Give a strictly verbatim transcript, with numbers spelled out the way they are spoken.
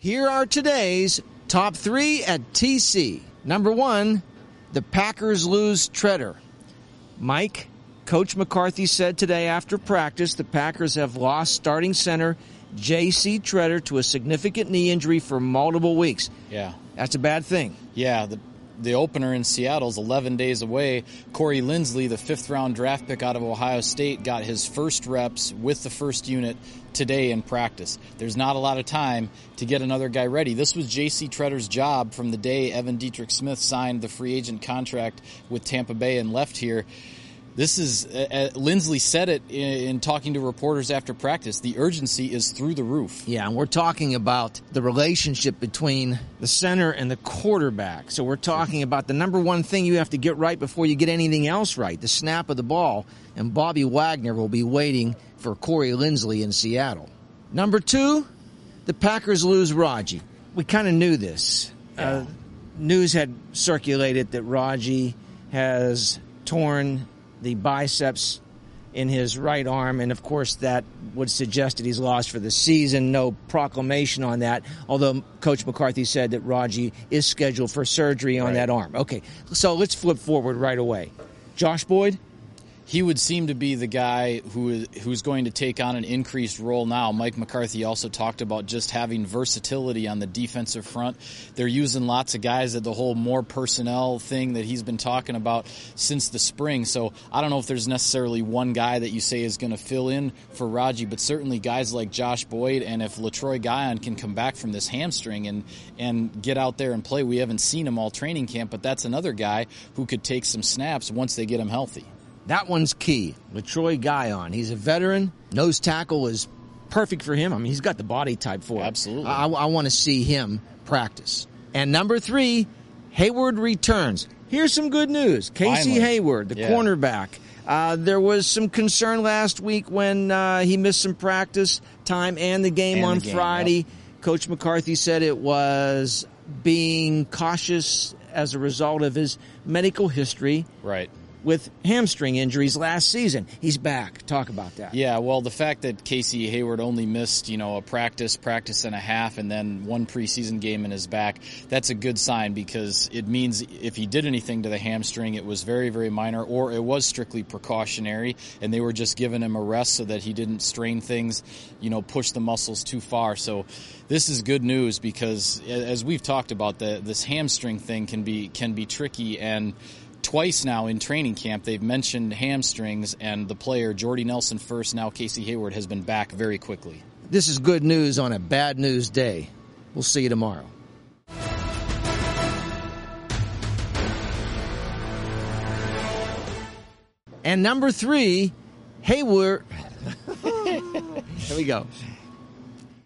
Here are today's top three at T C. Number one, the Packers lose Tretter. Mike, Coach McCarthy said today after practice the Packers have lost starting center J C Tretter to a significant knee injury for multiple weeks. Yeah. That's a bad thing. Yeah, the the opener in Seattle is eleven days away. Corey Linsley, the fifth-round draft pick out of Ohio State, got his first reps with the first unit today in practice. There's not a lot of time to get another guy ready. This was J C Tretter's job from the day Evan Dietrich Smith signed the free agent contract with Tampa Bay and left here. This is, uh, Linsley said it in, in talking to reporters after practice, the urgency is through the roof. Yeah, and we're talking about the relationship between the center and the quarterback. So we're talking about the number one thing you have to get right before you get anything else right, the snap of the ball. And Bobby Wagner will be waiting for Corey Linsley in Seattle. Number two, the Packers lose Raji. We kind of knew this. Yeah. Uh, news had circulated that Raji has torn the biceps in his right arm, and of course that would suggest that he's lost for the season. No proclamation on that, although Coach McCarthy said that Raji is scheduled for surgery on right. that arm. Okay, so let's flip forward right away. Josh Boyd? He would seem to be the guy who is, who's going to take on an increased role now. Mike McCarthy also talked about just having versatility on the defensive front. They're using lots of guys at the whole more personnel thing that he's been talking about since the spring. So I don't know if there's necessarily one guy that you say is going to fill in for Raji, but certainly guys like Josh Boyd, and if LaTroy Guion can come back from this hamstring and, and get out there and play, we haven't seen him all training camp, but that's another guy who could take some snaps once they get him healthy. That one's key. LaTroy Guion. He's a veteran. Nose tackle is perfect for him. I mean, he's got the body type for it. Absolutely. I, I want to see him practice. And number three, Hayward returns. Here's some good news. Casey Finally. Hayward, the yeah. cornerback. Uh, there was some concern last week when uh, he missed some practice time and the game and on the game, Friday. Yep. Coach McCarthy said it was being cautious as a result of his medical history. Right. With hamstring injuries last season. He's back. Talk about that. Yeah, well, the fact that Casey Hayward only missed, you know, a practice, practice and a half, and then one preseason game in his back, that's a good sign because it means if he did anything to the hamstring, it was very, very minor, or it was strictly precautionary, and they were just giving him a rest so that he didn't strain things, you know, push the muscles too far. So this is good news because, as we've talked about, the this hamstring thing can be can be tricky, and twice now in training camp, they've mentioned hamstrings, and the player, Jordy Nelson first, now Casey Hayward, has been back very quickly. This is good news on a bad news day. We'll see you tomorrow. And number three, Hayward. Here we go.